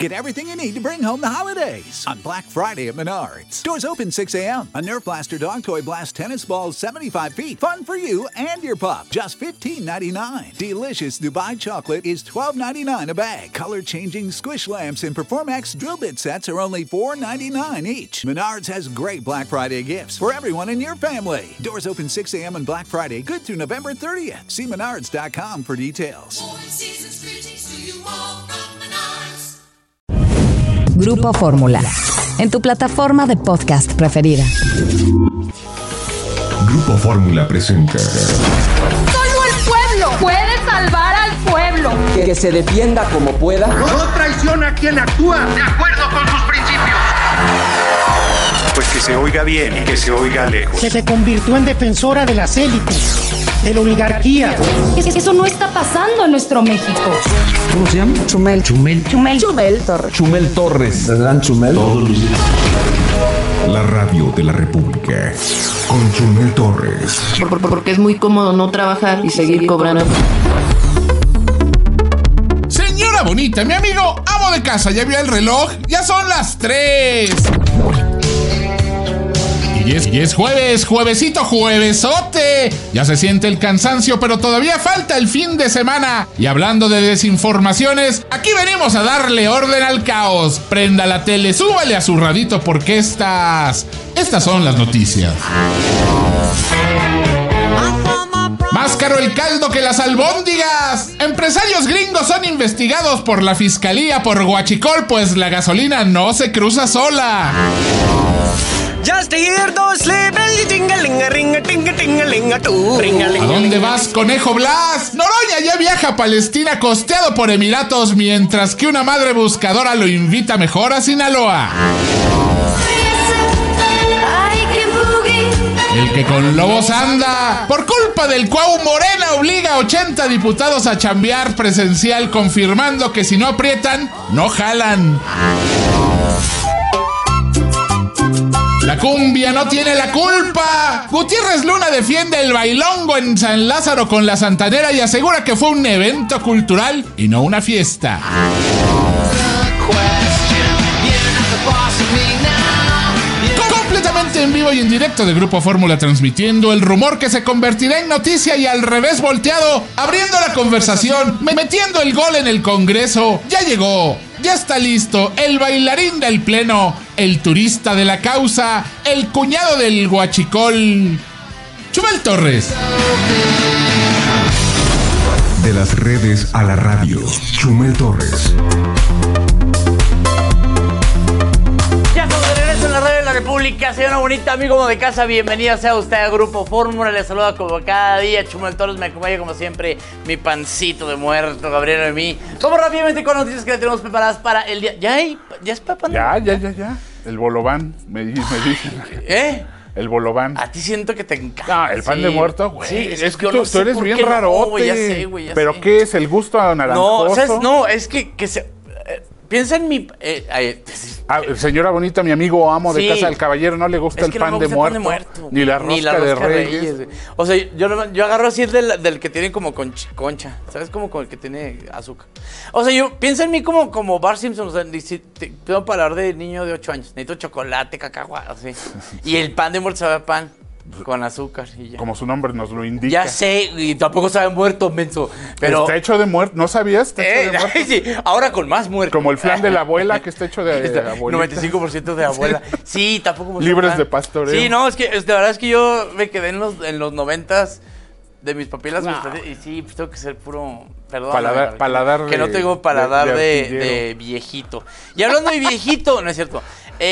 Get everything you need to bring home the holidays on Black Friday at Menards. Doors open 6 a.m. A Nerf Blaster Dog Toy Blast Tennis Ball 75 feet. Fun for you and your pup. Just $15.99. Delicious Dubai Chocolate is $12.99 a bag. Color-changing squish lamps and Performax drill bit sets are only $4.99 each. Menards has great Black Friday gifts for everyone in your family. Doors open 6 a.m. on Black Friday, good through November 30th. See menards.com for details. Grupo Fórmula, en tu plataforma de podcast preferida. Grupo Fórmula presenta. Solo el pueblo puede salvar al pueblo. Que se defienda como pueda. No traiciona a quien actúa de acuerdo con sus principios. Pues que se oiga bien y que se oiga lejos. Que se convirtió en defensora de las élites, de la oligarquía. Eso no está pasando en nuestro México. ¿Cómo se llama? Chumel Torres. Chumel Torres. ¿Verdad, Chumel? Todos los días. La radio de la República con Chumel Torres. Porque es muy cómodo no trabajar y seguir cobrando. Señora bonita, mi amigo amo de casa, ¿ya vio el reloj? Ya son las 3. Y es jueves, juevesito, juevesote. Ya se siente el cansancio, pero todavía falta el fin de semana. Y hablando de desinformaciones, aquí venimos a darle orden al caos. Prenda la tele, súbale a su radito porque estas son las noticias. Más caro el caldo que las albóndigas. Empresarios gringos son investigados por la fiscalía por huachicol, pues la gasolina no se cruza sola. Just hear those sleigh bells ting-a-ling-a, ring-a-ting-a-ting-a-ling-a, tú. ¿A dónde vas, conejo Blas? Noroña ya viaja a Palestina costeado por Emiratos, mientras que una madre buscadora lo invita mejor a Sinaloa. El que con lobos anda. Por culpa del Cuau, Morena obliga a 80 diputados a chambear presencial, confirmando que si no aprietan, no jalan. La cumbia no tiene la culpa. Gutiérrez Luna defiende el bailongo en San Lázaro con la Santanera y asegura que fue un evento cultural y no una fiesta. Completamente en vivo y en directo de Grupo Fórmula, transmitiendo el rumor que se convertirá en noticia y al revés volteado, abriendo la conversación, metiendo el gol en el Congreso. Ya llegó. Ya está listo, el bailarín del pleno, el turista de la causa, el cuñado del huachicol, Chumel Torres. De las redes a la radio, Chumel Torres. Ya estamos de regreso en la radio de la República, señora bonita, amigo de casa, bienvenida sea usted a Grupo Fórmula, le saluda como cada día, Chumel Torres, me acompaña como siempre mi pancito de muerto, Gabriel Noemí. Vamos rápidamente con noticias que le tenemos preparadas para el día. ¿Ya es para Ya. El bolobán, me dicen. El bolobán. A ti siento que te encanta. No, el pan de muerto, güey. Sí, es que tú eres bien rarote. Ya sé, güey, ya ¿Pero sé. qué es? ¿El gusto anaranjoso? No, es que se... piensa en mi... señora bonita, mi amigo amo de casa del caballero, no le gusta el pan de muerto. Ni la rosca de Reyes. O sea, yo agarro así el del que tiene como concha. ¿Sabes? Como con el que tiene azúcar. O sea, yo piensa en mí como Bart Simpson. O sea, tengo palabra de niño de 8 años. Necesito chocolate, cacahuate, así. Y el pan de muerto sabe a pan. Con azúcar y ya. Como su nombre nos lo indica. Ya sé, y tampoco sabe muerto, menso. Pero está hecho de muerto, ¿no sabías? Está hecho de muerto. Sí, ahora con más muerto. Como el flan de la abuela, que está hecho de abuelita. 95% de abuela. Sí, tampoco. Libres de pastoreo. Sí, no, es que de verdad es que yo me quedé en los 90s de mis papilas. Y sí, pues tengo que ser puro... Perdón. Paladar que no tengo paladar de viejito. Y hablando de viejito, no es cierto.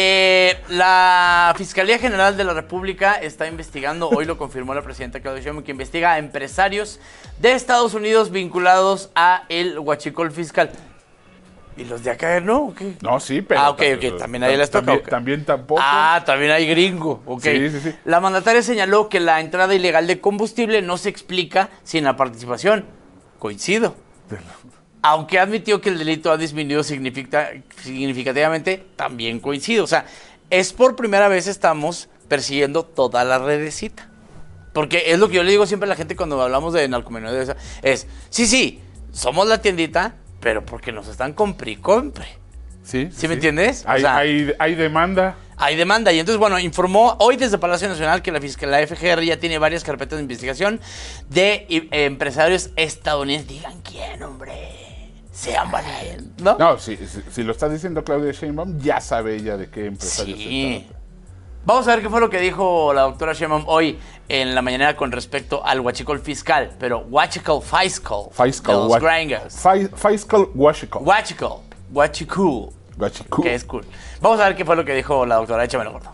La Fiscalía General de la República está investigando, hoy lo confirmó la presidenta Claudia Sheinbaum, que investiga a empresarios de Estados Unidos vinculados a el huachicol fiscal. ¿Y los de acá no? ¿O qué? No, sí, pero... ok, también ahí les toca. También tampoco. También hay gringo, ok. Sí. La mandataria señaló que la entrada ilegal de combustible no se explica sin la participación. Coincido. Aunque admitió que el delito ha disminuido significativamente, también coincido. O sea, es por primera vez estamos persiguiendo toda la redecita. Porque es lo que yo le digo siempre a la gente cuando hablamos de narcomenudeo. Sí, somos la tiendita, pero porque nos están compre y compre. Sí. ¿Sí me entiendes? Hay demanda. Hay demanda. Y entonces, bueno, informó hoy desde Palacio Nacional que la FGR ya tiene varias carpetas de investigación de empresarios estadounidenses. Digan quién, hombre. Sean valientes, ¿no? No, si lo está diciendo Claudia Sheinbaum, ya sabe ella de qué empresarios se trata. Vamos a ver qué fue lo que dijo la doctora Sheinbaum hoy en la mañana con respecto al huachicol fiscal, pero huachicol fiscal de los gringos. Fiscal huachicol. Huachicol, que es cool. Vamos a ver qué fue lo que dijo la doctora. Échamelo, gordo.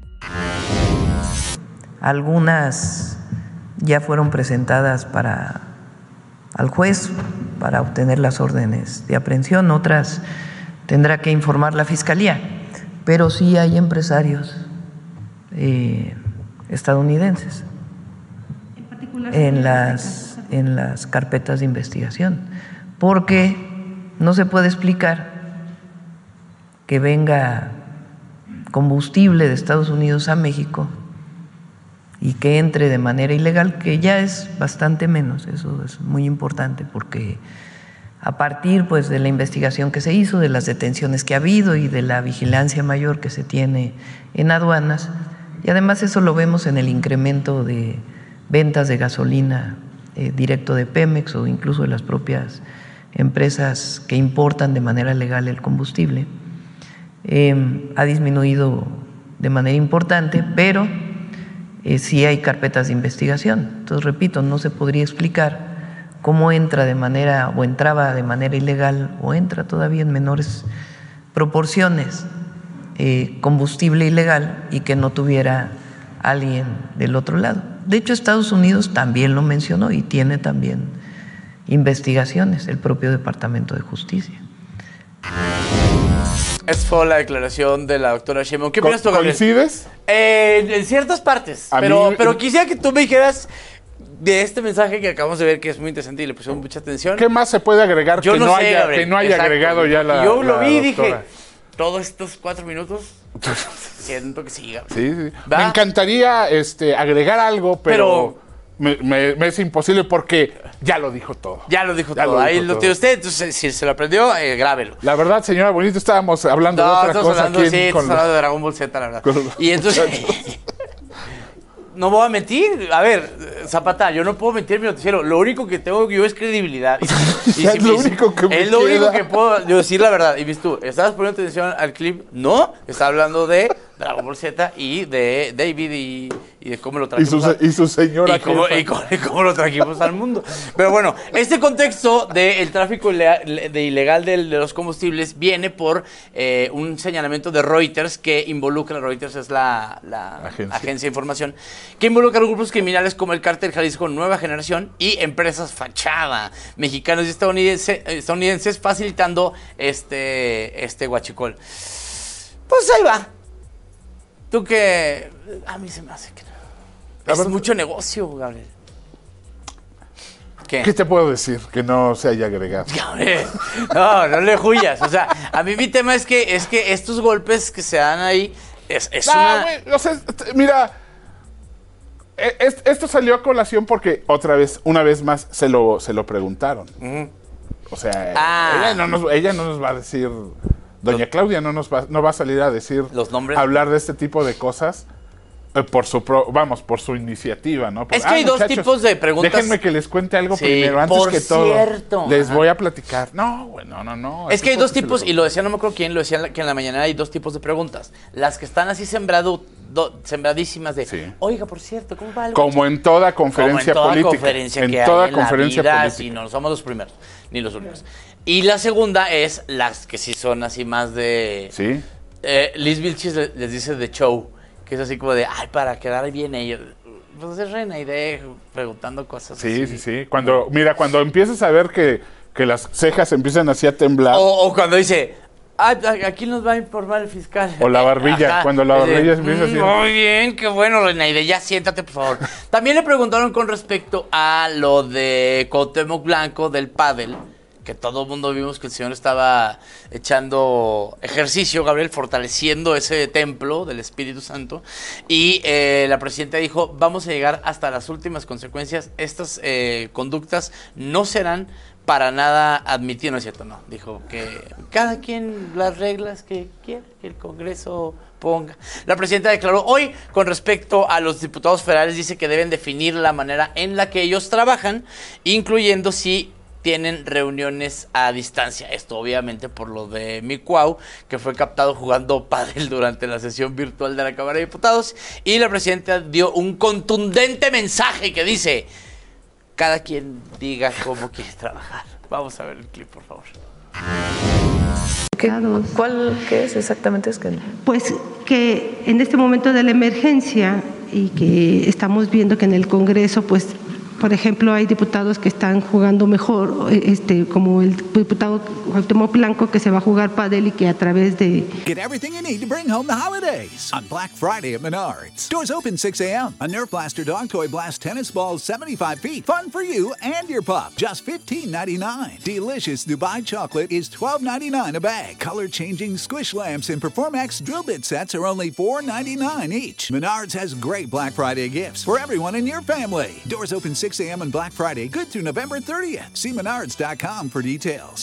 Algunas ya fueron presentadas al juez para obtener las órdenes de aprehensión, otras tendrá que informar la fiscalía, pero sí hay empresarios estadounidenses en las carpetas de investigación, porque no se puede explicar que venga combustible de Estados Unidos a México y que entre de manera ilegal, que ya es bastante menos. Eso es muy importante, porque a partir pues de la investigación que se hizo, de las detenciones que ha habido y de la vigilancia mayor que se tiene en aduanas, y además eso lo vemos en el incremento de ventas de gasolina directo de Pemex o incluso de las propias empresas que importan de manera legal el combustible, ha disminuido de manera importante, pero sí hay carpetas de investigación. Entonces, repito, no se podría explicar cómo entraba de manera ilegal o entra todavía en menores proporciones combustible ilegal y que no tuviera alguien del otro lado. De hecho, Estados Unidos también lo mencionó y tiene también investigaciones, el propio Departamento de Justicia. Esa fue la declaración de la doctora Sheinbaum. ¿Qué opinas tú, Gabriel? ¿Coincides? En ciertas partes, pero quisiera que tú me dijeras de este mensaje que acabamos de ver, que es muy interesante y le pusimos mucha atención. ¿Qué más se puede agregar que no haya agregado ya la Yo lo vi y doctora? dije, todos estos 4 minutos, siento que sí. Sí. Me encantaría agregar algo, pero me es imposible porque ya lo dijo todo. Ahí lo tiene usted, entonces si se lo aprendió, grábelo. La verdad, señora Bonito, estábamos hablando de otra cosa. Hablando de Dragon Ball Z, la verdad. Y entonces... No voy a mentir. A ver, Zapata, yo no puedo mentir en mi noticiero. Lo único que tengo yo es credibilidad. Es lo único que puedo decir la verdad. Y viste tú, ¿estabas poniendo atención al clip? No, estaba hablando de Dragon Ball Z y de David y de cómo lo trajimos. Y su señora. Y cómo lo trajimos al mundo. Pero bueno, este contexto del tráfico ilegal de los combustibles viene por un señalamiento de Reuters que involucra, Reuters es la agencia de información, que involucra a grupos criminales como el Cártel Jalisco Nueva Generación y empresas fachada mexicanos y estadounidenses facilitando este huachicol. Pues ahí va. Tú que... A mí se me hace que es mucho negocio, Gabriel. ¿Qué te puedo decir que no se haya agregado? Gabriel, no le huyas. O sea, a mí mi tema es que estos golpes que se dan ahí mira, esto salió a colación porque una vez más se lo preguntaron. O sea, ella no nos va a decir... Doña Claudia no va a salir a decir los nombres, hablar de este tipo de cosas por su iniciativa, ¿no? Es que hay dos tipos de preguntas. Déjenme que les cuente algo primero, antes que todo. Les voy a platicar. No. Es que hay dos tipos, y lo decía, no me acuerdo quién, lo decía que en la mañana hay dos tipos de preguntas. Las que están así sembradísimas de, oiga, por cierto, ¿cómo va algo? Como en toda conferencia política. En toda conferencia política. Y no somos los primeros, ni los únicos. Y la segunda es las que sí son así más de... ¿Sí? Liz Vilchis les dice de show, que es así como de, para quedar bien ellos. Pues es Reina Idea preguntando cosas así. Sí. Cuando empiezas a ver que las cejas empiezan así a temblar. O cuando dice, aquí nos va a informar el fiscal. O la barbilla, cuando la barbilla empieza así. Muy bien, qué bueno, Reina Idea, ya siéntate, por favor. También le preguntaron con respecto a lo de Cuauhtémoc Blanco del pádel, que todo el mundo vimos que el señor estaba echando ejercicio, Gabriel, fortaleciendo ese templo del Espíritu Santo. Y la presidenta dijo, vamos a llegar hasta las últimas consecuencias. Estas conductas no serán para nada admitió, no es cierto, no. Dijo que cada quien las reglas que quiera, que el Congreso ponga. La presidenta declaró hoy con respecto a los diputados federales, dice que deben definir la manera en la que ellos trabajan, incluyendo si tienen reuniones a distancia. Esto obviamente por lo de Micuau, que fue captado jugando pádel durante la sesión virtual de la Cámara de Diputados, y la presidenta dio un contundente mensaje que dice: cada quien diga cómo quiere trabajar. Vamos a ver el clip, por favor. ¿Qué es exactamente? Pues que en este momento de la emergencia y que estamos viendo que en el Congreso, pues, por ejemplo, hay diputados que están jugando mejor, como el diputado Cuauhtémoc Blanco, que se va a jugar pádel y que a través de... Get everything you need to bring home the holidays on Black Friday at Menards. Doors open 6 a.m. A Nerf Blaster Dog Toy Blast tennis ball 75 feet. Fun for you and your pup. Just $15.99. Delicious Dubai chocolate is $12.99 a bag. Color-changing squish lamps and Performax drill bit sets are only $4.99 each. Menards has great Black Friday gifts for everyone in your family. Doors open 6 a.m. on Black Friday, good through November 30th. See Menards.com for details.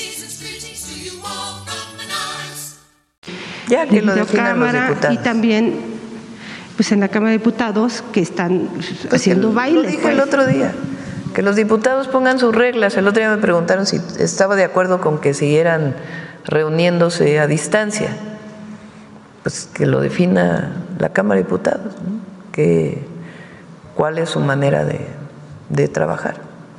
Ya que lo definan los diputados. Y también, pues en la Cámara de Diputados, que están haciendo bailes. Lo dije el otro día, que los diputados pongan sus reglas. El otro día me preguntaron si estaba de acuerdo con que siguieran reuniéndose a distancia. Pues que lo defina la Cámara de Diputados, ¿no? ¿Cuál es su manera de trabajar?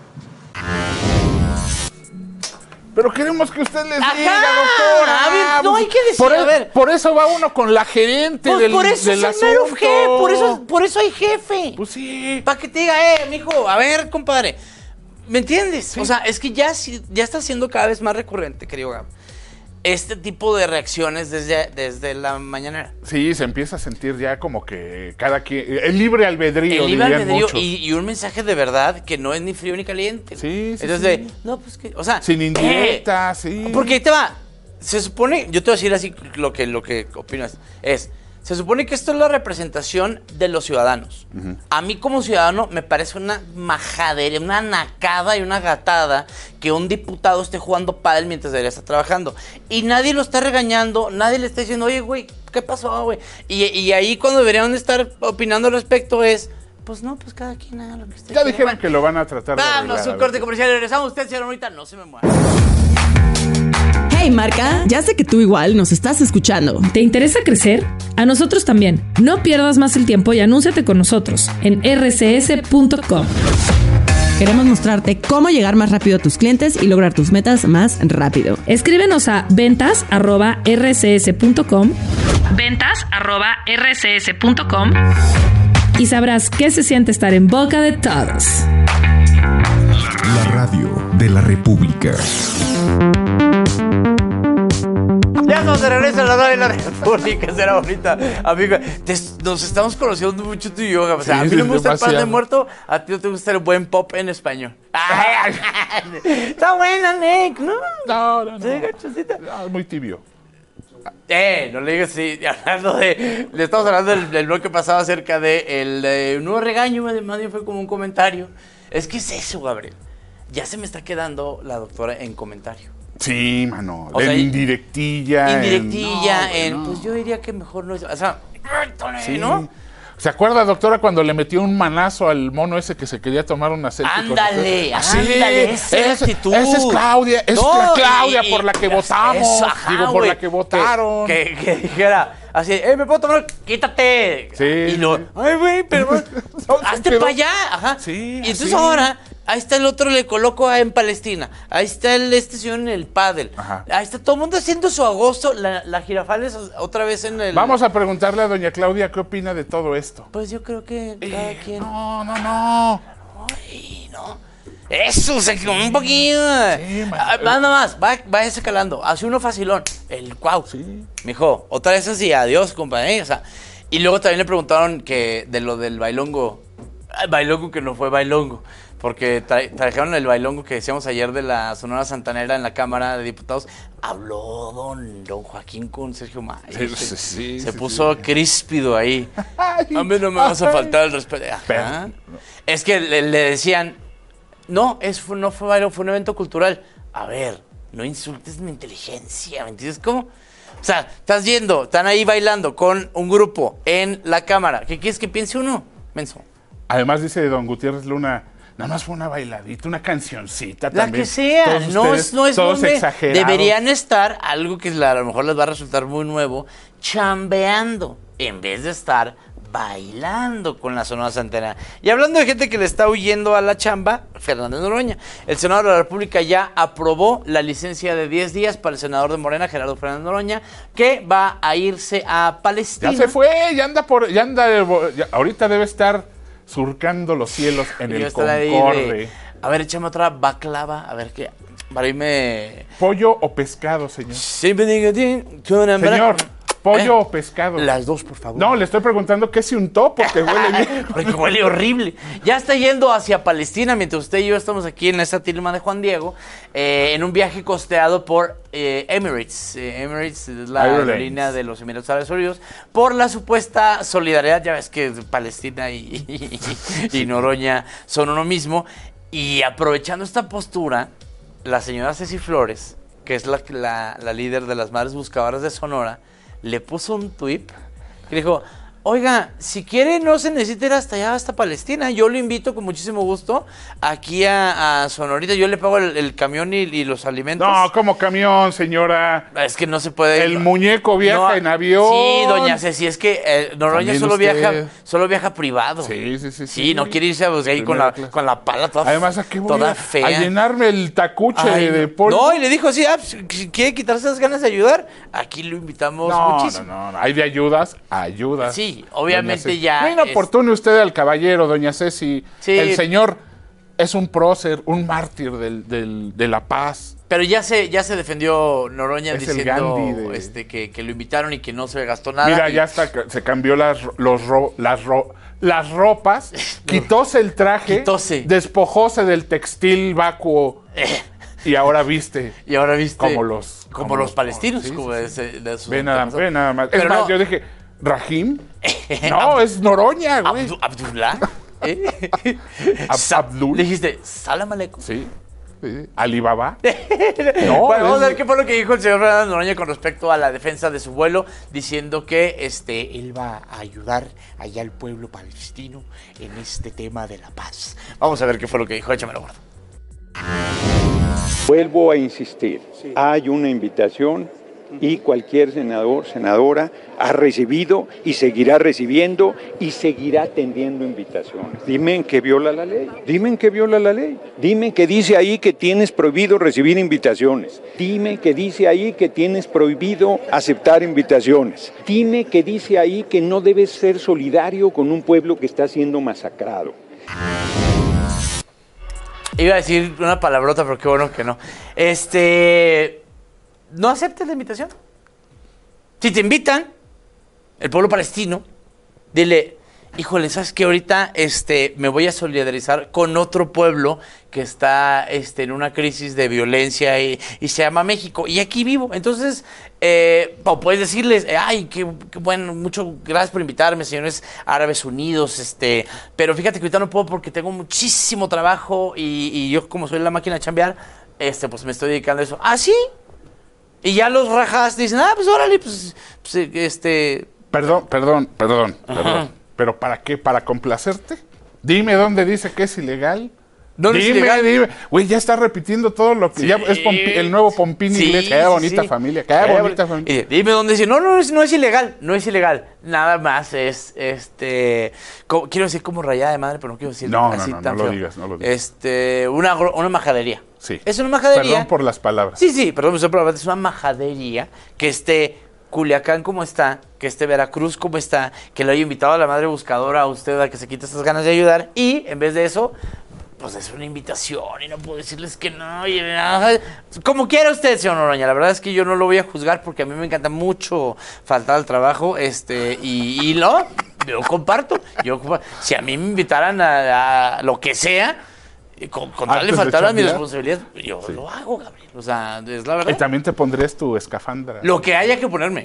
Pero queremos que usted les diga, doctora. No hay que decir, por eso va uno con la gerente pues del por eso del es el mero asunto. jefe, por eso hay jefe. Pues sí. Para que te diga, mijo, a ver, compadre. ¿Me entiendes? Sí. O sea, es que ya está siendo cada vez más recurrente, querido Gab, este tipo de reacciones desde la mañanera. Sí, se empieza a sentir ya como que cada quien... El libre albedrío, el libre albedrío muchos. Y un mensaje de verdad que no es ni frío ni caliente. Sí, sí, entonces, sí. no, pues que... O sea... Sin indirectas, sí. Porque ahí te va. Se supone... Yo te voy a decir así lo que opinas. Se supone que esto es la representación de los ciudadanos. Uh-huh. A mí como ciudadano me parece una majadera, una nacada y una gatada que un diputado esté jugando pádel mientras debería estar trabajando. Y nadie lo está regañando, nadie le está diciendo, oye, güey, ¿qué pasó, güey? Y ahí cuando deberían estar opinando al respecto es, pues no, pues cada quien haga lo que esté. Ya dijeron que lo van a tratar de arreglar. Vamos, un corte comercial, regresamos. Usted, señor, ahorita no se me mueva. Hey marca, ya sé que tú igual nos estás escuchando. ¿Te interesa crecer? A nosotros también. No pierdas más el tiempo y anúnciate con nosotros en rcs.com. Queremos mostrarte cómo llegar más rápido a tus clientes y lograr tus metas más rápido. Escríbenos a ventas@rcs.com. ventas@rcs.com y sabrás qué se siente estar en boca de todos. La radio de la República. Ya estamos de regreso a la radio de la República, será bonita, amiga. Nos estamos conociendo mucho tú y yo, o sea, sí, a mí no me gusta demasiado. El pan de muerto, a ti no te gusta el buen pop en español. Está buena, Nick, ¿no? No. ¿Sí, gachosita? No, es muy tibio. No le digas así, le estamos hablando del bloque pasado acerca de el nuevo regaño, más bien fue como un comentario. Es que es eso, Gabriel. Ya se me está quedando la doctora en comentario. Sí, mano. O sea, indirectilla. Pues yo diría que mejor no es. O sea, sí. ¿no? ¿Se acuerda, doctora, cuando le metió un manazo al mono ese que se quería tomar una selfie? Ándale, esa actitud. Esa es Claudia, es la Claudia por la que votamos. Por la que votaron. Que dijera así, me puedo tomar, quítate. Sí. Y luego, ay, güey, pero hazte para allá. Ajá. Sí. Y entonces ahora, ahí está el otro, le coloco en Palestina. Ahí está este señor en el pádel. Ajá. Ahí está todo el mundo haciendo su agosto. La Girafales otra vez en el... Vamos a preguntarle a doña Claudia qué opina de todo esto. Pues yo creo que cada quien... No. Ay, no. Eso, o sea, un poquito. Sí, nada más, va escalando. Hace uno facilón. El cuau. Sí. Mijo, otra vez así, adiós, compadre. O sea, y luego también le preguntaron que de lo del bailongo. Bailongo que no fue bailongo. Porque trajeron el bailongo que decíamos ayer de la Sonora Santanera en la Cámara de Diputados. Habló don Joaquín con Sergio Mayer. Se puso críspido ahí. A mí no me vas a faltar el respeto. Es que le decían, No, no fue baile, fue un evento cultural. A ver, no insultes mi inteligencia, ¿me entiendes cómo? O sea, están ahí bailando con un grupo en la cámara. ¿Qué quieres que piense uno? Menso. Además dice don Gutiérrez Luna, nada más fue una bailadita, una cancioncita la también. Que sea, no es todos exagerados. Deberían estar, algo que a lo mejor les va a resultar muy nuevo, chambeando, en vez de estar bailando con la Sonora Santanera. Y hablando de gente que le está huyendo a la chamba, Fernández Noroña. El Senado de la República ya aprobó la licencia de 10 días para el senador de Morena, Gerardo Fernández Noroña, que va a irse a Palestina. Ya se fue, ahorita debe estar surcando los cielos en el Concorde. A ver, échame otra baklava, a ver qué. Para irme. ¿Pollo o pescado, señor? Señor. ¿Pollo o pescado? Las dos, por favor. No, le estoy preguntando qué se untó porque huele bien. Porque huele horrible. Ya está yendo hacia Palestina, mientras usted y yo estamos aquí en esta tilma de Juan Diego, en un viaje costeado por Emirates. Emirates es la aerolínea de los Emiratos Árabes Unidos, por la supuesta solidaridad. Ya ves que Palestina y Noroña son uno mismo. Y aprovechando esta postura, la señora Ceci Flores, que es la líder de las Madres Buscadoras de Sonora, le puso un tuit que dijo, oiga, si quiere no se necesita ir hasta allá, hasta Palestina, yo lo invito con muchísimo gusto aquí a Sonorita, yo le pago el camión y los alimentos. No, como camión, señora. Es que no se puede. El muñeco viaja en avión. Sí, doña Ceci, es que Noroña solo viaja privado. Sí, no quiere irse ahí con la pala toda, además, ¿a qué voy toda fea? A llenarme el tacuche de polvo. No, y le dijo así, si quiere quitarse las ganas de ayudar, aquí lo invitamos muchísimo. No, hay de ayudas. Sí, obviamente ya. No inoportune usted al caballero, doña Ceci. Sí. El señor es un prócer, un mártir de la paz. Pero ya se defendió Noroña es diciendo que lo invitaron y que no se gastó nada. Mira, ya se cambió las ropas, quitóse el traje, despojóse del textil vacuo. Y ahora viste. Como los palestinos. Sí, como ve nada más. Pero es más, yo dije, ¿Rahim? No, es Noroña, güey. Abdullah. Abdul. Le dijiste, Salam Aleikum. Sí. Alibaba. No, bueno, vamos a ver qué fue lo que dijo el señor Fernández Noroña con respecto a la defensa de su vuelo, diciendo que él va a ayudar allá al pueblo palestino en este tema de la paz. Vamos a ver qué fue lo que dijo. Échamelo, gordo. Vuelvo a insistir, hay una invitación y cualquier senador, senadora ha recibido y seguirá recibiendo y seguirá atendiendo invitaciones. Dime que viola la ley, dime que dice ahí que tienes prohibido recibir invitaciones, dime que dice ahí que tienes prohibido aceptar invitaciones, dime que dice ahí que no debes ser solidario con un pueblo que está siendo masacrado. Iba a decir una palabrota, pero qué bueno que no. No aceptes la invitación. Si te invitan, el pueblo palestino, dile, híjole, ¿sabes qué? Ahorita me voy a solidarizar con otro pueblo que está en una crisis de violencia y se llama México. Y aquí vivo. Entonces, puedes decirles, ay, qué bueno, muchas gracias por invitarme, señores Árabes Unidos. Pero fíjate que ahorita no puedo porque tengo muchísimo trabajo y yo, como soy la máquina de chambear, pues me estoy dedicando a eso. ¿Ah, sí? Y ya los rajas dicen, pues órale, Perdón. ¿Pero para qué? ¿Para complacerte? Dime dónde dice que es ilegal. No es ilegal. Dime. Güey, ya está repitiendo todo lo que ya es el nuevo Pompín inglés. Qué bonita familia. Dime dónde dice. No es ilegal. No es ilegal. Nada más es, quiero decir como rayada de madre, pero no quiero decir así tan feo. No lo digas. Una majadería. Sí. Es una majadería. Perdón por las palabras. Sí, perdón, es una majadería que Culiacán como está, que Veracruz como está, que lo haya invitado a la madre buscadora a usted a que se quite estas ganas de ayudar y en vez de eso, pues es una invitación y no puedo decirles que no. Como quiera usted, señor Noroña, la verdad es que yo no lo voy a juzgar porque a mí me encanta mucho faltar al trabajo y yo comparto. Si a mí me invitaran a lo que sea, con tal de faltar a mis responsabilidades, yo lo hago, Gabriel. O sea, es la verdad. Y también te pondrías tu escafandra. Lo que haya que ponerme.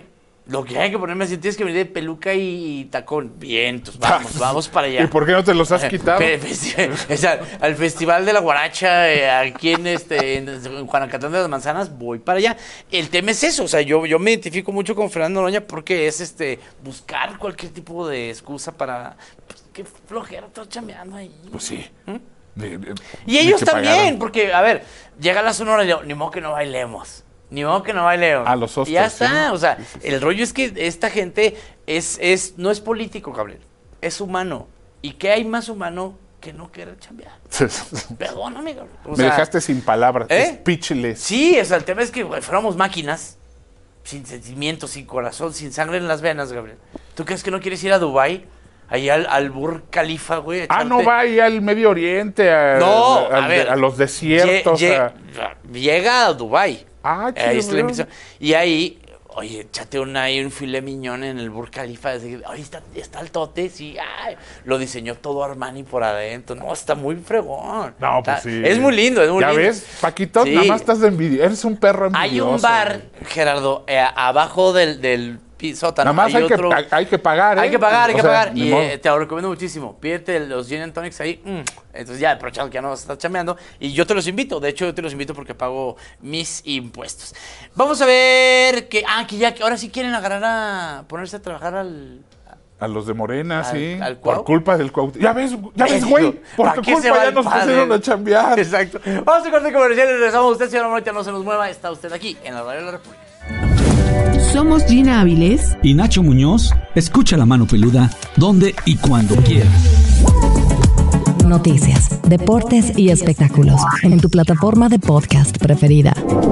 Lo que hay que ponerme así, tienes que venir de peluca y tacón. Bien, entonces vamos para allá. ¿Y por qué no te los has quitado? O sea, al Festival de la Guaracha, aquí en Juanacatán de las Manzanas, voy para allá. El tema es eso, o sea, yo me identifico mucho con Fernando Noroña porque es buscar cualquier tipo de excusa para... Pues, qué flojera estar chambeando ahí. Pues sí. Y ellos también, porque, a ver, llega la Sonora y ni modo que no bailemos. Ni modo que no bailemos. A los Oscars. Ya está, ¿sí? O sea, el rollo es que esta gente no es político, Gabriel. Es humano. ¿Y qué hay más humano que no querer chambear? Perdóname, Gabriel. Me dejaste sin palabras, speechless. Sí, o sea, el tema es que fuéramos máquinas, sin sentimientos, sin corazón, sin sangre en las venas, Gabriel. ¿Tú crees que no quieres ir a Dubái? Ahí al Burj Khalifa, güey. No va ahí al Medio Oriente, a los desiertos. Llega a Dubái. Ahí está la y ahí, oye, échate un filet mignon en el Burj Khalifa. Ahí está el tote, sí. Lo diseñó todo Armani por adentro. No, está muy fregón. No, pues sí. Es muy lindo, ¿Ya ves, Paquito? Sí. Nada más estás de envidia. Eres un perro envidioso. Hay un bar, Gerardo, abajo del sótano. Nada más hay que pagar, ¿eh? Hay que pagar. Y te lo recomiendo muchísimo. Pídete los gin and tonics ahí. Entonces ya aprovechando que ya no vas a estar chambeando. Y yo te los invito. De hecho, yo te los invito porque pago mis impuestos. Vamos a ver que ahora sí quieren ponerse a trabajar a los de Morena, sí. Por culpa del Cuauhtémoc. Ya ves, güey. Por tu culpa ya nos pusieron a chambear. Exacto. Vamos a corte comercial y regresamos. Usted, señora Morita, no se nos mueva. Está usted aquí en la Radio de la República. Somos Gina Áviles y Nacho Muñoz. Escucha La Mano Peluda donde y cuando quieras. Noticias, deportes y espectáculos en tu plataforma de podcast preferida.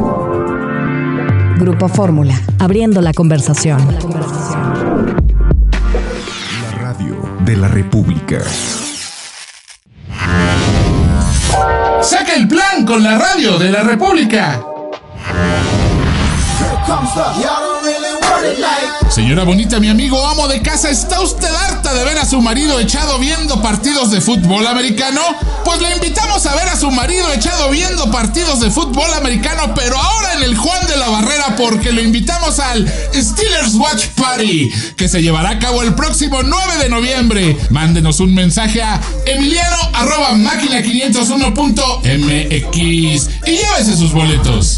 Grupo Fórmula, abriendo la conversación. La radio de la República. Saca el plan con la radio de la República. Señora bonita, mi amigo amo de casa, ¿está usted harta de ver a su marido echado viendo partidos de fútbol americano? Pues le invitamos a ver a su marido echado viendo partidos de fútbol americano, pero ahora en el Juan de la Barrera, porque lo invitamos al Steelers Watch Party, que se llevará a cabo el próximo 9 de noviembre. Mándenos un mensaje a emiliano@máquina501.mx y llévese sus boletos.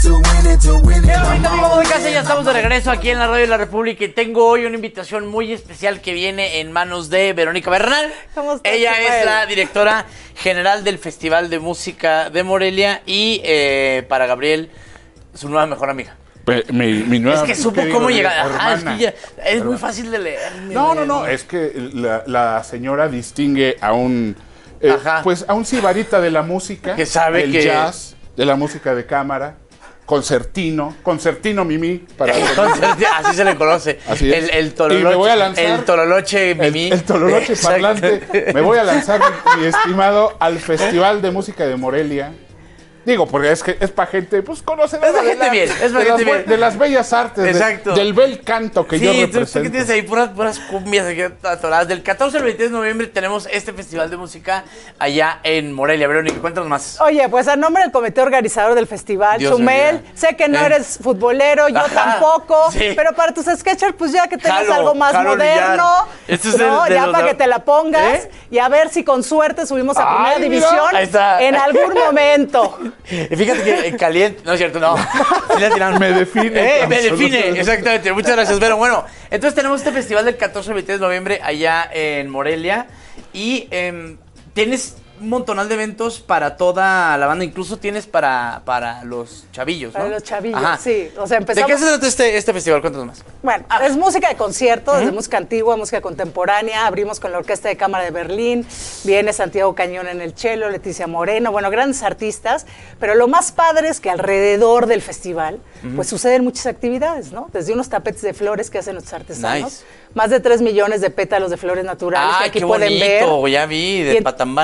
Amigos de casa, ya estamos de regreso aquí en la Radio de la República y tengo hoy una invitación muy especial que viene en manos de Verónica Bernal. ¿Cómo estás? Ella es la directora general del Festival de Música de Morelia y para Gabriel, su nueva mejor amiga. Mi nueva, es que supo cómo llegar. Es muy fácil de leer. No, es que la señora distingue a un a un sibarita de la música, que sabe del jazz, de la música de cámara. Concertino Mimi. Así se le conoce. Así es. El tololoche. Y me voy a lanzar, el tololoche Mimi. El tololoche parlante. Me voy a lanzar, mi estimado, al Festival de Música de Morelia. Digo, porque es para gente, pues, conocedora. Es para gente bien, es para gente bien. De las bellas artes, del bel canto que yo represento. Sí, tú que tienes ahí puras cumbias aquí atoradas. Del 14 al 23 de noviembre tenemos este festival de música allá en Morelia. Verónica, cuéntanos más. Oye, pues a nombre del comité organizador del festival, Dios Chumel, sé que no eres futbolero, yo tampoco, pero para tus sketchers, pues ya que tengas algo más moderno, ya para que te la pongas y a ver si con suerte subimos a primera división en algún momento. Fíjate que caliente, no es cierto, no. Me define. Me define, exactamente. Muchas gracias, Vero. Bueno, entonces tenemos este festival del 14 al 23 de noviembre allá en Morelia y tienes un montonal de eventos para toda la banda, incluso tienes para los chavillos, ¿no? Para los chavillos, sí. O sea, empezamos... ¿De qué se trata este festival? Cuéntanos más. Bueno, es música de concierto, desde música antigua, música contemporánea. Abrimos con la Orquesta de Cámara de Berlín, viene Santiago Cañón en el cello, Leticia Moreno, bueno, grandes artistas. Pero lo más padre es que alrededor del festival, pues suceden muchas actividades, ¿no? Desde unos tapetes de flores que hacen nuestros artesanos, más de 3 millones de pétalos de flores naturales que aquí pueden ver. Ya vi, de Patambán. Y entre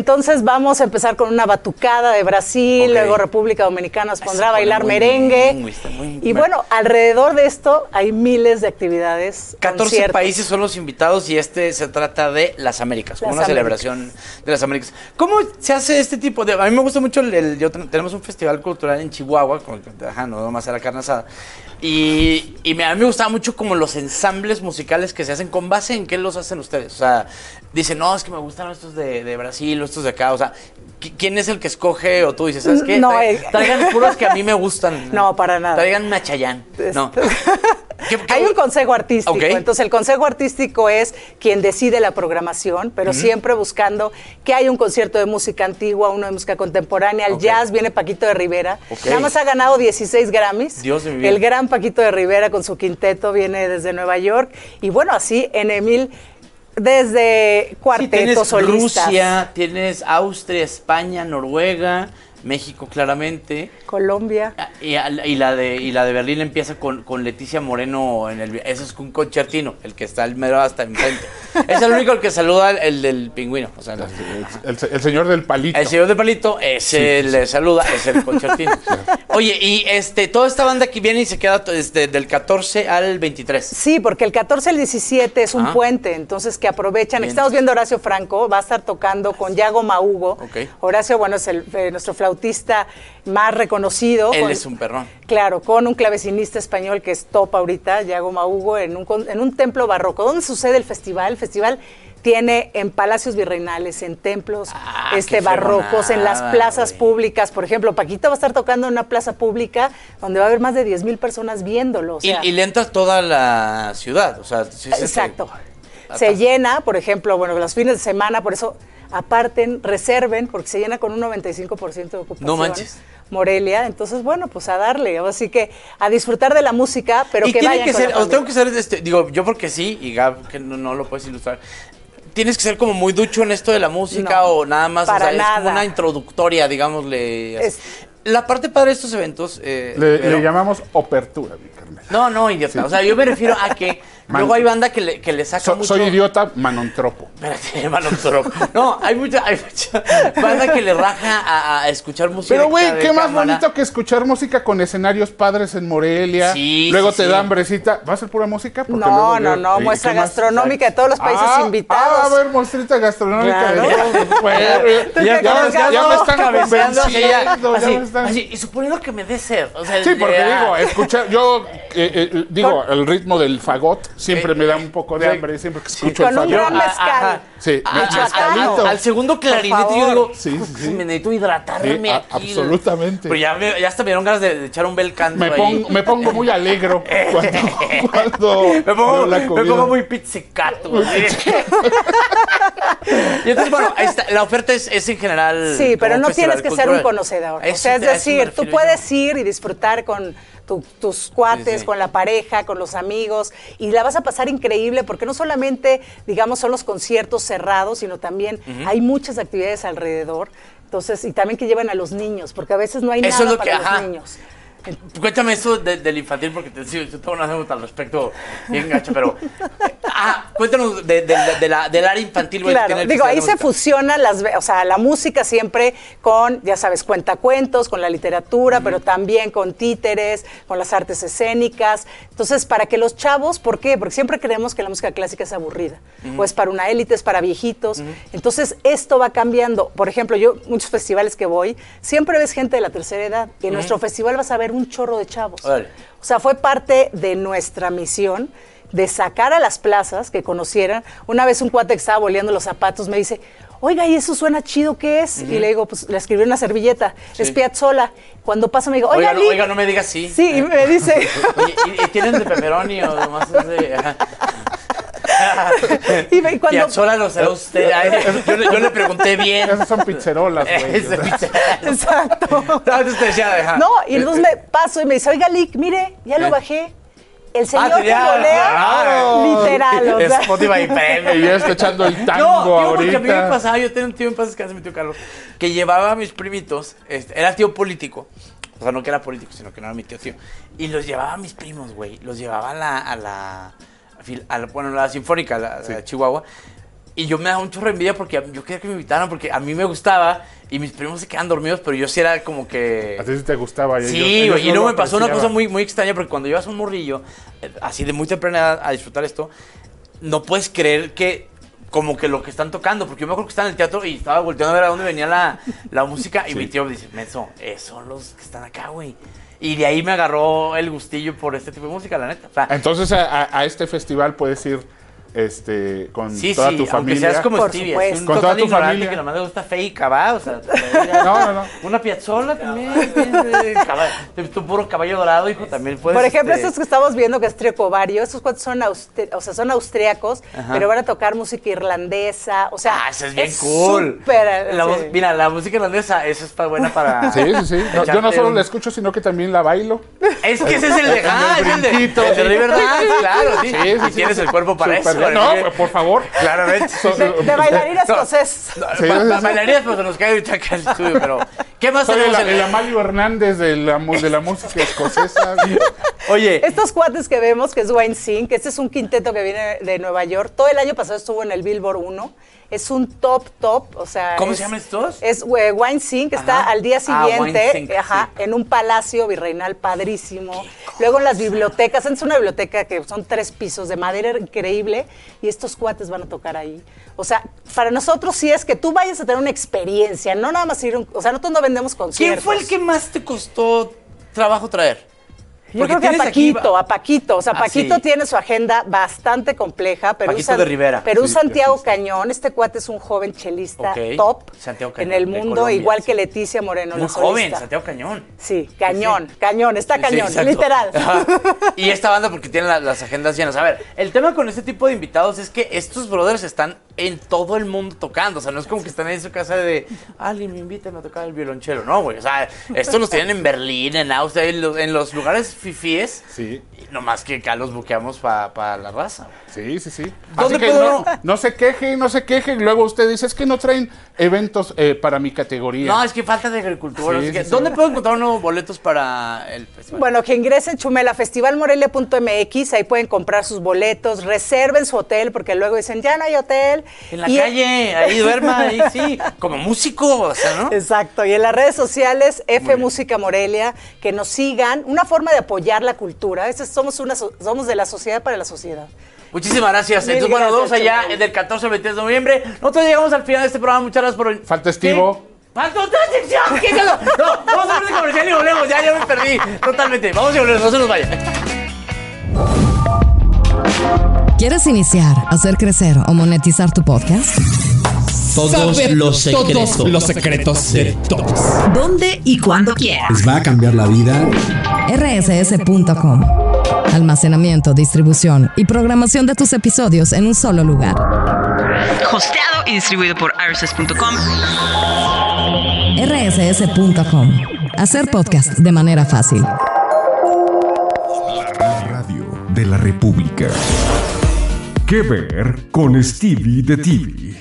entonces vamos a empezar con una batucada de Brasil, luego República Dominicana nos pondrá a bailar merengue. Y bueno, alrededor de esto hay miles de actividades. 14 conciertos. países son los invitados y se trata de las Américas, como una celebración de las Américas. ¿Cómo se hace este tipo de...? A mí me gusta mucho, tenemos un festival cultural en Chihuahua, no vamos a la carne asada, y a mí me gustaba mucho como los ensambles musicales que se hacen. ¿Con base en qué los hacen ustedes? O sea, dicen, no, es que me gustan estos de Brasil o estos de acá, o sea, ¿quién es el que escoge? O tú dices, ¿sabes qué? No, traigan puros que a mí me gustan. No, para nada. Traigan una Chayanne. No. Hay un consejo artístico, entonces el consejo artístico es quien decide la programación, pero siempre buscando que haya un concierto de música antigua, uno de música contemporánea, el jazz, viene Paquito de Rivera, nada más ha ganado 16 Grammys, Dios de mi vida. El gran Paquito de Rivera con su quinteto viene desde Nueva York, y bueno, así en Emil, desde cuartetos solistas. Rusia, tienes Austria, España, Noruega, México claramente, Colombia, y la de Berlín empieza con Leticia Moreno eso es un concertino, el que está el mero hasta enfrente. Es el único el que saluda el del pingüino, o sea, el señor del palito. El señor del palito, ese le saluda, es el concertino. Oye, y toda esta banda que viene y se queda del 14 al 23. Sí, porque el 14 al 17 es un puente, entonces que aprovechan. Bien. Estamos viendo a Horacio Franco, va a estar tocando con Yago Mahugo. Horacio, bueno, es nuestro flautista más reconocido. Él es un perrón. Claro, con un clavecinista español que es top ahorita, Yago Mahugo, en un templo barroco. ¿Dónde sucede el festival? El festival tiene en palacios virreinales, en templos barrocos, en las plazas públicas. Por ejemplo, Paquito va a estar tocando en una plaza pública donde va a haber más de 10,000 personas viéndolo. O sea, y le entra toda la ciudad. O sea, exacto. Se llena, por ejemplo, bueno, los fines de semana, por eso aparten, reserven, porque se llena con un 95% de ocupación. No manches. Morelia, entonces bueno, pues a darle, así que a disfrutar de la música, pero que vayan que con ser, la familia. tengo que ser, digo, yo porque sí, y Gab, que no lo puedes ilustrar, ¿tienes que ser como muy ducho en esto de la música o nada más? Para nada. Es como una introductoria, digámosle. La parte padre de estos eventos... le llamamos apertura, mi Carmen. No, idiota, o sea, yo me refiiro a que luego hay banda que le saca mucho... Soy idiota, manontropo. Espérate, manontropo. No, hay mucha banda que le raja a escuchar música. Pero güey, qué más bonito que escuchar música con escenarios padres en Morelia. Sí, luego te da hambrecita. ¿Va a ser pura música? Porque no, muestra gastronómica de todos los países invitados. A ver, muestrita gastronómica. Claro. Ya me están convenciendo. Así, y suponiendo que me dé sed. O sea, sí, porque digo, escuchar, yo el ritmo del fagot siempre me da un poco de hambre, siempre que escucho el fagot. Con un gran mezcal. Sí, al segundo clarinete yo digo, me necesito hidratarme aquí. Absolutamente. Pero ya hasta me dieron ganas de echar un bel canto ahí. Me pongo muy alegro cuando me pongo muy pizzicato. Y entonces, bueno, la oferta es en general. Sí, pero no tienes que ser un conocedor. O sea, es decir, tú puedes ir y disfrutar con tus cuates, con la pareja, con los amigos, y la vas a pasar increíble porque no solamente, digamos, son los conciertos cerrados, sino también hay muchas actividades alrededor. Entonces, y también que llevan a los niños, porque a veces no hay nada para los niños. Cuéntame eso del infantil, porque yo tengo una anécdota al respecto bien gacho, pero... cuéntanos del área infantil. Claro, digo, ahí se fusionan la música siempre con, ya sabes, cuentacuentos, con la literatura, pero también con títeres, con las artes escénicas. Entonces, para que los chavos, ¿por qué? Porque siempre creemos que la música clásica es aburrida. O es para una élite, es para viejitos. Entonces, esto va cambiando. Por ejemplo, muchos festivales que voy, siempre ves gente de la tercera edad. Y en nuestro festival vas a ver un chorro de chavos. O sea, fue parte de nuestra misión de sacar a las plazas que conocieran. Una vez un cuate que estaba boleando los zapatos me dice, oiga, ¿y eso suena chido? ¿Qué es? Y le digo, pues le escribí una servilleta, es Piazzolla. Cuando pasa me digo, oiga, no me digas sí. Sí, y me dice... ¿Y tienen de pepperoni o nomás es de...? Y cuando... Piazzolla lo será usted. Yo le pregunté bien. Esas son pizzerolas, güey. Exacto. No, y entonces me paso y me dice, oiga, Lick, mire, ya lo bajé. El señor que volea, literal. Spotify Premium. Y yo estoy echando el tango ahorita. A mí me pasaba, yo tenía un tío en paz descanse, mi tío Carlos, que llevaba a mis primitos, era tío político, o sea, no que era político, sino que no era mi tío, y los llevaba a mis primos, güey, los llevaba a la Sinfónica, a la Chihuahua, Y yo me daba un chorro de envidia porque yo quería que me invitaran porque a mí me gustaba y mis primos se quedaban dormidos, pero yo sí era como que... ¿A ti sí te gustaba? Sí, güey, y luego me pasó una cosa muy, muy extraña porque cuando llevas un morrillo, así de muy temprana edad a disfrutar esto, no puedes creer que como que lo que están tocando, porque yo me acuerdo que estaba en el teatro y estaba volteando a ver a dónde venía la música y mi tío me dice, Menso, son los que están acá, güey. Y de ahí me agarró el gustillo por este tipo de música, la neta. O sea, entonces a este festival puedes ir con toda tu familia. Aunque seas como Stevie, es un con toda tu familia. Que nomás le gusta Fe y Cabá, o sea, no. Una Piazzolla también, tu puro caballo dorado, hijo, también puedes. Por ejemplo, estos que estamos viendo que es Trecovario, estos cuatro son austriacos, pero van a tocar música irlandesa, o sea, eso es bien cool. Mira, la música irlandesa, eso está buena para. Sí. Yo no solo la escucho, sino que también la bailo. Es que ese es el de Riverdance, claro, sí. Y tienes el cuerpo para eso. No, por favor. Claramente. De bailarina escocés. Bailarinas, pues se nos cae ahorita acá el estudio, pero ¿qué más tenemos? El Amalio Hernández de la música escocesa. Oye. Estos cuates que vemos, que es Wine Sync, este es un quinteto que viene de Nueva York. Todo el año pasado estuvo en el Billboard 1. Es un top, o sea... ¿Cómo se llaman estos? Es Wine Sync, está al día siguiente, en un palacio virreinal padrísimo. Luego en las bibliotecas, es una biblioteca que son 3 pisos de madera increíble y estos cuates van a tocar ahí. O sea, para nosotros sí es que tú vayas a tener una experiencia, no nada más ir, o sea, nosotros no vendemos conciertos. ¿Quién fue el que más te costó trabajo traer? Yo creo que a Paquito. O sea, Paquito tiene su agenda bastante compleja. Pero Paquito de Rivera. Pero un Santiago Cañón, este cuate es un joven chelista top en el mundo, Colombia, igual que Leticia Moreno, la solista. Joven, Santiago Cañón. Sí, cañón, está cañón, literal. Y esta banda porque tiene las agendas llenas. A ver, el tema con este tipo de invitados es que estos brothers están en todo el mundo tocando. O sea, no es como que están en su casa de, alguien me invita a tocar el violonchelo. No, güey. O sea, estos los tienen en Berlín, en Austria, en los lugares fifíes. Sí. Y nomás que acá los buqueamos para la raza. Sí. Así que no se quejen. Luego usted dice, es que no traen eventos para mi categoría. No, es que falta de agricultura. ¿Dónde puedo encontrar unos boletos para el festival? Bueno, que ingresen Chumel a festivalmorelia.mx, ahí pueden comprar sus boletos, reserven su hotel, porque luego dicen, ya no hay hotel. En la calle, ahí duerma, ahí sí, como músico, o sea, ¿no? Exacto, y en las redes sociales, F Música Morelia, que nos sigan, una forma de apoyar la cultura. Somos de la sociedad para la sociedad. Muchísimas gracias. Entonces, bueno, nos vemos allá del 14 al 23 de noviembre. Nosotros llegamos al final de este programa. Muchas gracias por... Falta Estivo. ¡Falta otra sección! ¿Qué? No, vamos a ver el comercial y volvemos. Ya me perdí totalmente. Vamos y volvemos, no se nos vaya. ¿Quieres iniciar, hacer crecer o monetizar tu podcast? Todos los secretos de todos. ¿Dónde y cuándo quieras? ¿Les va a cambiar la vida? rss.com. Almacenamiento, distribución y programación de tus episodios en un solo lugar. Hosteado y distribuido por rss.com. rss.com. Hacer podcast de manera fácil. La radio de la República. ¿Qué ver con Stevie de TV?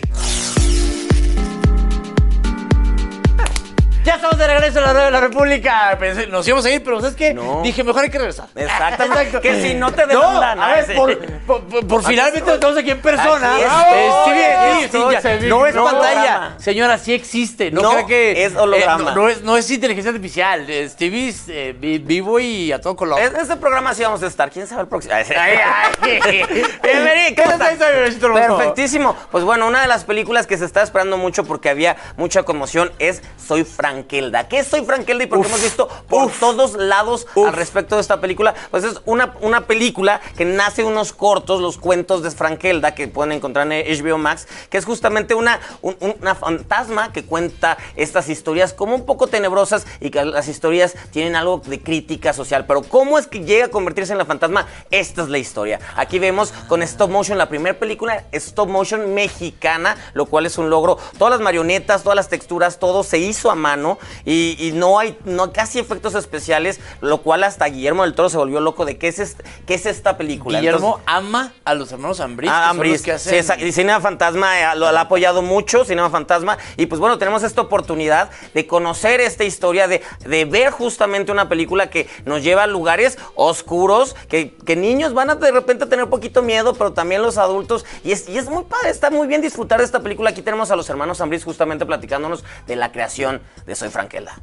Ya estamos de regreso a la radio de la República. Pensé, nos íbamos a ir, pero ¿sabes qué? No. Dije, mejor hay que regresar. Exacto. Que si no te demandan. A ver, por finalmente estamos aquí en persona. No es pantalla. Señora, sí existe. No creo que es holograma. No es inteligencia artificial. Stevie es vivo y a todo color. Este programa sí vamos a estar. ¿Quién sabe el próximo? Bienvenido. Perfectísimo. Pues bueno, una de las películas que se está esperando mucho porque había mucha conmoción es Soy Frankelda. ¿Qué es Soy Frankelda? Y porque hemos visto por todos lados al respecto de esta película. Pues es una película que nace unos cortos, los cuentos de Frankelda, que pueden encontrar en HBO Max, que es justamente una fantasma que cuenta estas historias como un poco tenebrosas y que las historias tienen algo de crítica social. Pero ¿cómo es que llega a convertirse en la fantasma? Esta es la historia. Aquí vemos con stop motion la primera película stop motion mexicana, lo cual es un logro. Todas las marionetas, todas las texturas, todo se hizo a mano y y no hay casi efectos especiales, lo cual hasta Guillermo del Toro se volvió loco de qué es esta película. Guillermo ama a los hermanos Ambriz, que hacen... Sí, Cinema Fantasma lo ha apoyado mucho, Cinema Fantasma, y pues bueno, tenemos esta oportunidad de conocer esta historia, de ver justamente una película que nos lleva a lugares oscuros, que niños van a de repente tener poquito miedo, pero también los adultos, y es muy padre, está muy bien disfrutar de esta película. Aquí tenemos a los hermanos Ambriz justamente platicándonos de la creación de Soy Frankelda.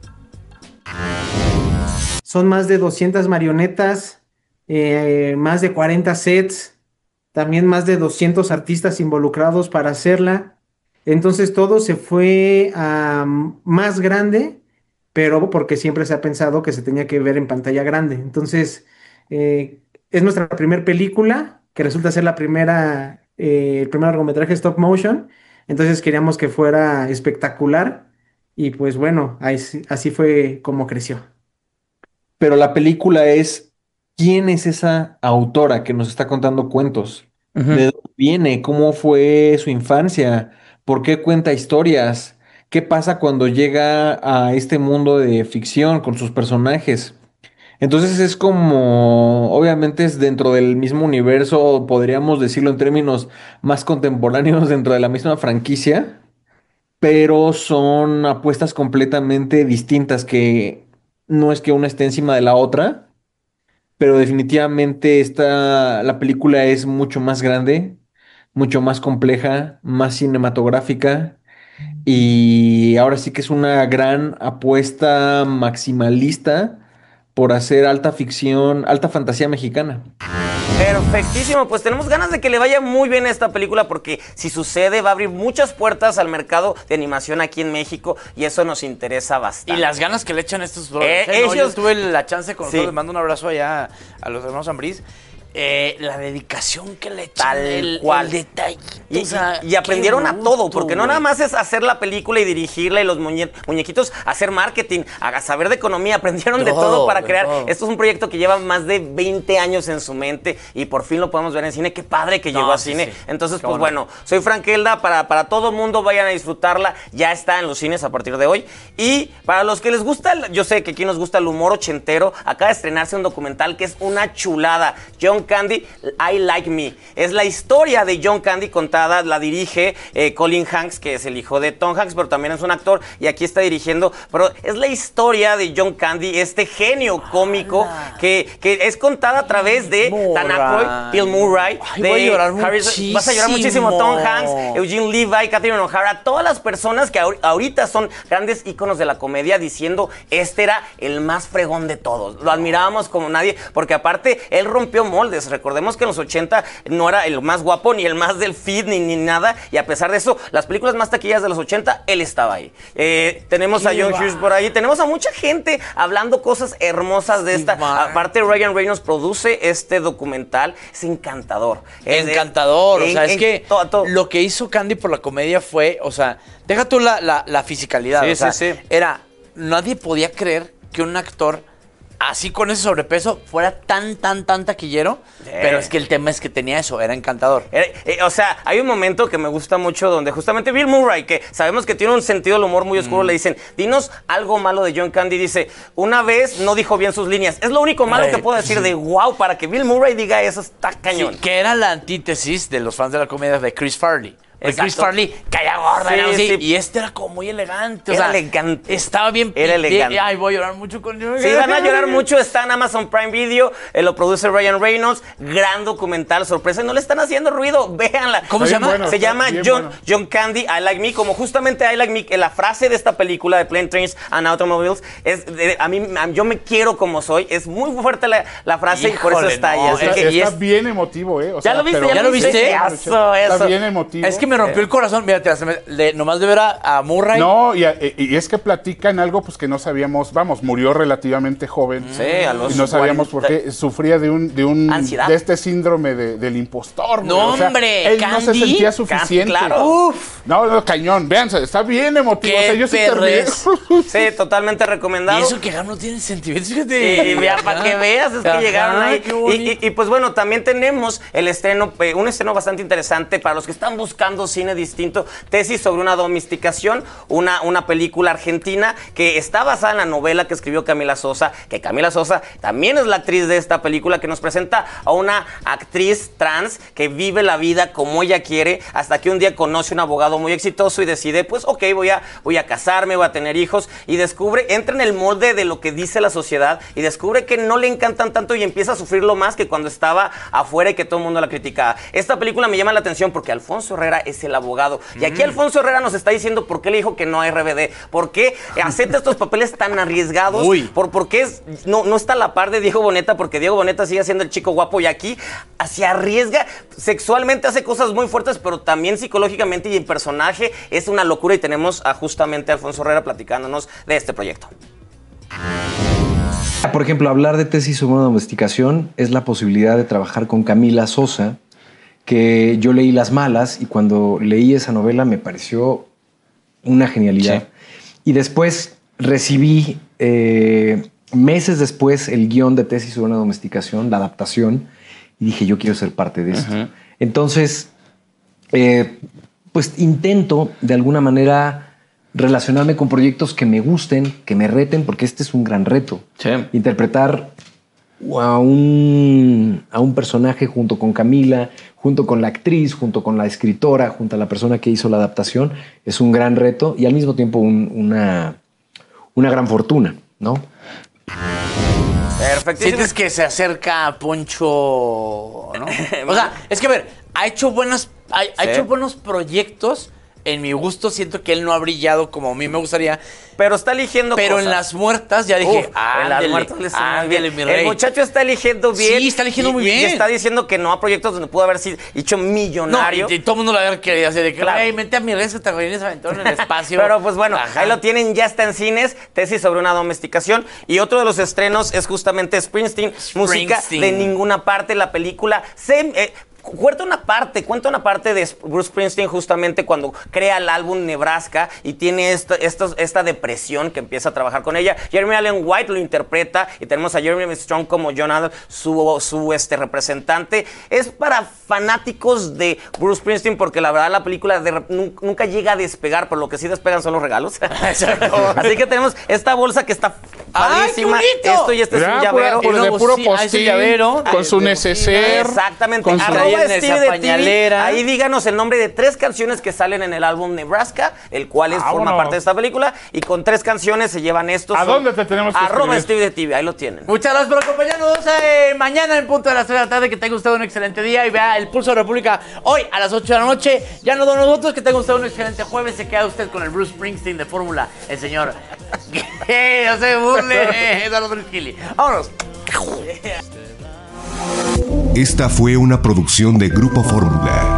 Son más de 200 marionetas, más de 40 sets, también más de 200 artistas involucrados para hacerla. Entonces todo se fue más grande, pero porque siempre se ha pensado que se tenía que ver en pantalla grande. Entonces es nuestra primera película, que resulta ser el primer largometraje stop motion. Entonces queríamos que fuera espectacular y pues bueno, así fue como creció. Pero la película es, ¿quién es esa autora que nos está contando cuentos? ¿De dónde viene? ¿Cómo fue su infancia? ¿Por qué cuenta historias? ¿Qué pasa cuando llega a este mundo de ficción con sus personajes? Entonces es como, obviamente es dentro del mismo universo, podríamos decirlo en términos más contemporáneos, dentro de la misma franquicia, pero son apuestas completamente distintas, que no es que una esté encima de la otra, pero definitivamente la película es mucho más grande, mucho más compleja, más cinematográfica, y ahora sí que es una gran apuesta maximalista por hacer alta ficción, alta fantasía mexicana. Perfectísimo, pues tenemos ganas de que le vaya muy bien a esta película, porque si sucede va a abrir muchas puertas al mercado de animación aquí en México, y eso nos interesa bastante. Y las ganas que le echan estos brothers. ¿No? Yo tuve la chance con nosotros, les mando un abrazo allá a los hermanos Ambriz. La dedicación que le echan, el detallito. Y aprendieron a todo, porque no nada más es hacer la película y dirigirla y los muñequitos, hacer marketing, a saber de economía, aprendieron de todo para crear. Esto es un proyecto que lleva más de 20 años en su mente y por fin lo podemos ver en cine. Qué padre que llegó a cine. Entonces, pues bueno, Soy Frankelda, para todo el mundo, vayan a disfrutarla. Ya está en los cines a partir de hoy. Y para los que les gusta, yo sé que aquí nos gusta el humor ochentero, acaba de estrenarse un documental que es una chulada. John Candy, I Like Me. Es la historia de John Candy contada, la dirige Colin Hanks, que es el hijo de Tom Hanks, pero también es un actor y aquí está dirigiendo. Pero es la historia de John Candy, este genio cómico que es contada a través de Dan Aykroyd, Bill Murray, vas a llorar muchísimo, Tom Hanks, Eugene Levy, Catherine O'Hara, todas las personas que ahorita son grandes íconos de la comedia, diciendo este era el más fregón de todos. Lo admirábamos como nadie, porque aparte él rompió moldes. Recordemos que en los 80 no era el más guapo, ni el más del feed, ni nada, y a pesar de eso, las películas más taquilleras de los 80, él estaba ahí. Tenemos a John Hughes por ahí, tenemos a mucha gente hablando cosas hermosas de esta. Aparte, Ryan Reynolds produce este documental, es encantador. Encantador, o sea, es que lo que hizo Candy por la comedia fue, o sea, deja tú la fisicalidad, era, nadie podía creer que un actor así con ese sobrepeso fuera tan taquillero, pero es que el tema es que tenía eso, era encantador. O sea, hay un momento que me gusta mucho donde justamente Bill Murray, que sabemos que tiene un sentido del humor muy oscuro, le dicen, dinos algo malo de John Candy, dice, una vez no dijo bien sus líneas, es lo único malo que puedo decir de wow, para que Bill Murray diga eso está cañón. Sí, que era la antítesis de los fans de la comedia de Chris Farley. Chris Farley, calla gorda, y este era como muy elegante. Era elegante. Estaba bien. Era elegante. Ay, voy a llorar mucho con John. Sí, van a llorar mucho. Está en Amazon Prime Video. Lo produce Ryan Reynolds. Gran documental, sorpresa. No le están haciendo ruido. Véanla. ¿Cómo se llama? Bueno, se llama John Candy, I Like Me. Como justamente I Like Me, la frase de esta película de Plane, Trains and Automobiles es, yo me quiero como soy. Es muy fuerte la frase. Híjole, y por eso está ahí. Está bien emotivo, O sea, ¿Ya lo viste? Está bien emotivo. Es que me rompió el corazón. Mira, nomás de ver a Murray. No, y es que platican algo pues que no sabíamos. Vamos, murió relativamente joven. Sí, a los y no sabíamos 40. Por qué sufría de ansiedad. De este síndrome del impostor. No, o sea, hombre, él no se sentía suficiente. Claro. No, cañón. Véanse, está bien emotivo. O sea, yo sí terminé. Sí, totalmente recomendado. Y eso que no tiene sentimientos. Y para que veas, es que llegaron ahí. Y pues bueno, también tenemos el estreno, un estreno bastante interesante para los que están buscando otro cine distinto. Tesis sobre una domesticación, una película argentina que está basada en la novela que escribió Camila Sosa, que Camila Sosa también es la actriz de esta película, que nos presenta a una actriz trans que vive la vida como ella quiere, hasta que un día conoce un abogado muy exitoso y decide, pues ok, voy a casarme, voy a tener hijos, y entra en el molde de lo que dice la sociedad y descubre que no le encantan tanto y empieza a sufrirlo más que cuando estaba afuera y que todo el mundo la criticaba. Esta película me llama la atención porque Alfonso Herrera es el abogado, y aquí Alfonso Herrera nos está diciendo por qué le dijo que no a RBD, por qué acepta estos papeles tan arriesgados, por qué no está a la par de Diego Boneta, porque Diego Boneta sigue siendo el chico guapo y aquí se arriesga sexualmente, hace cosas muy fuertes, pero también psicológicamente y en personaje es una locura, y tenemos justamente a Alfonso Herrera platicándonos de este proyecto. Por ejemplo, hablar de Tesis sobre una domesticación es la posibilidad de trabajar con Camila Sosa, que yo leí Las Malas y cuando leí esa novela me pareció una genialidad. Sí. Y después recibí, meses después, el guión de Tesis sobre una domesticación, la adaptación, y dije, yo quiero ser parte de esto. Entonces, pues intento de alguna manera relacionarme con proyectos que me gusten, que me reten, porque este es un gran reto. Sí. Interpretar a un personaje junto con Camila, junto con la actriz, junto con la escritora, junto a la persona que hizo la adaptación, es un gran reto y al mismo tiempo una gran fortuna, ¿no? Perfectísimo. ¿Sientes que se acerca a Poncho, no? O sea, es que a ver, ha hecho buenos proyectos. En mi gusto siento que él no ha brillado como a mí me gustaría. Pero está eligiendo Pero cosas. En Las Muertas ya dije, en Las Muertas le está muy bien. Mi rey. El muchacho está eligiendo bien. Sí, está eligiendo muy bien. Y está diciendo que no a proyectos donde pudo haber sido hecho millonario. No, y todo el mundo lo había querido hacer de que, claro, mente a mi rey, se te aventó en el espacio. Pero pues bueno, ahí lo tienen, ya está en cines, Tesis sobre una domesticación. Y otro de los estrenos es justamente Springsteen. Música de ninguna parte, la película. Cuenta una parte de Bruce Springsteen justamente cuando crea el álbum Nebraska y tiene esta depresión que empieza a trabajar con ella. Jeremy Allen White lo interpreta y tenemos a Jeremy Strong como John Adams, su representante. Es para fanáticos de Bruce Springsteen porque la verdad la película nunca llega a despegar, pero lo que sí despegan son los regalos. Así que tenemos esta bolsa que está padrísima. Esto y este es un llavero. De puro postín, con su neceser. Exactamente. Con su pañalera. Ahí díganos el nombre de 3 canciones que salen en el álbum Nebraska, el cual forma parte de esta película, y con 3 canciones se llevan estos. ¿A dónde te tenemos que escribir? Steve de TV, ahí lo tienen. Muchas gracias por acompañarnos mañana en punto de las 3 de la tarde. Que tenga usted un excelente día y vea El Pulso de la República hoy a las 8 de la noche. Ya no de nosotros, que tenga usted un excelente jueves. Se queda usted con el Bruce Springsteen de Fórmula, el señor. No se burle, Eduardo Gili. Vámonos. Esta fue una producción de Grupo Fórmula.